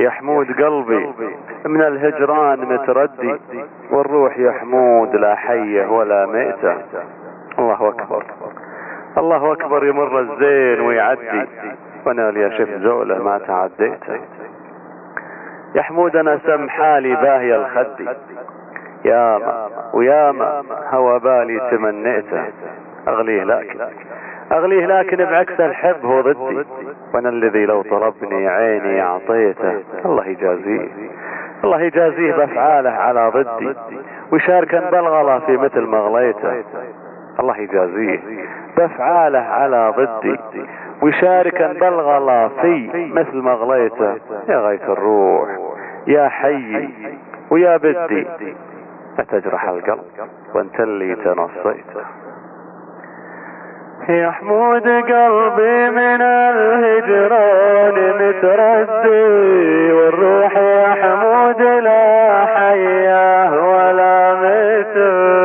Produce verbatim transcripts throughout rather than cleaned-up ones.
يا حمود قلبي من الهجران متردي، والروح يا حمود لا حية ولا ميتة. الله أكبر الله أكبر، يمر الزين ويعدي وانا لي شف زوله ما تعديته. يا حمود انا سم حالي باهي الخدي، ياما وياما هوى بالي تمنيته. اغليه لكن اغليه لكن بعكس الحب هو ضدي، وانا الذي لو طلبني عيني اعطيته. الله يجازيه الله يجازيه بافعاله على ضدي، ويشاركا بالغلا في مثل ما غليته. الله يجازيه بافعاله على ضدي، ويشاركا بالغلا في مثل ما غليته. يا غاية الروح يا حي ويا بدي، لا تجرح القلب وانت اللي تنصيته. يا حمود قلبي من الهجران متردي، والروح يا حمود لا حياه ولا ميته.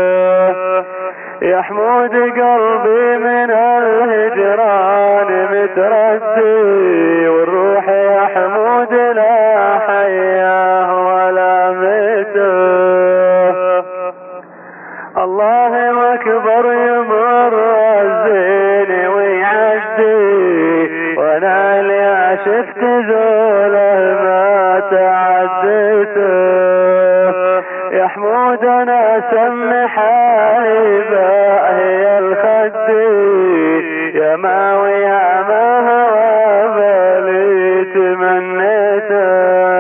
يا حمود قلبي من الهجران متردي، والروح يا حمود لا حياه ولا ميته. الله أكبر يمر الزين ويعدي، وانا اللي شفت زوله ما تعديته. يا حمود انا سم حالي باهي الخدي، يا ما ويا ما هوى بالي تمنيته.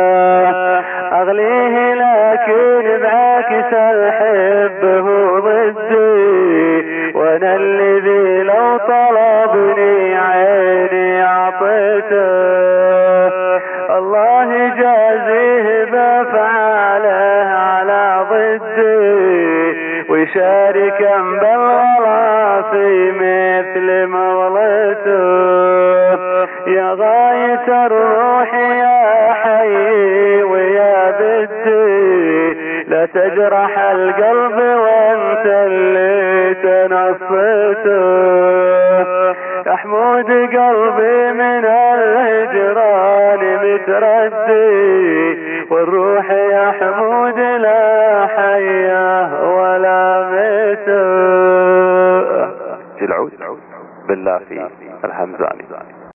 اغليه لكن بعكس الحب هو ضدي، وانا الذي لو طلبني عيني اعطيته. الله يجازيه بافعاله على ضدي، ويشاركا بالغلا في مثل ما غليته. يا غاية الروح يا حي ويا بدي، لا تجرح القلب وانت اللي تنصيته. يا حمود قلبي من الهجران متردي، والروح يا حمود لا حياه ولا ميته. العود بالله في الحمزاني.